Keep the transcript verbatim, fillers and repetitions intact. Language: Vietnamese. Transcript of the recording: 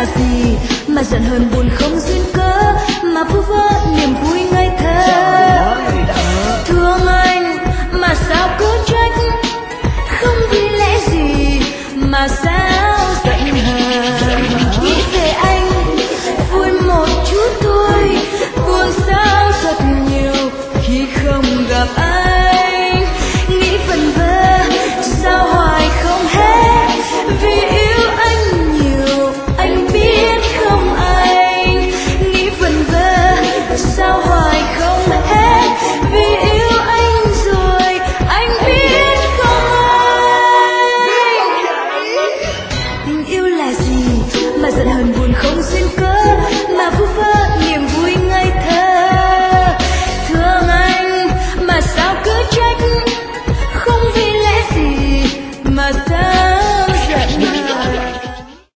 là gì mà giận hờn buồn không duyên cớ, mà vu vơ niềm vui ngây thơ. Thương anh mà sao cứ trách, không vì lẽ gì mà sao giận hờn. Nghĩ về anh vui một chút thôi, buồn sao thật nhiều khi không gặp anh. Nghĩ vẩn vơ sao hoài không hết, vì yêu anh nhiều anh biết không anh. Nghĩ vẩn vơ sao hoài không hết, vì yêu anh rồi anh biết không anh. Tình yêu là gì mà giận hờn buồn không duyên cớ,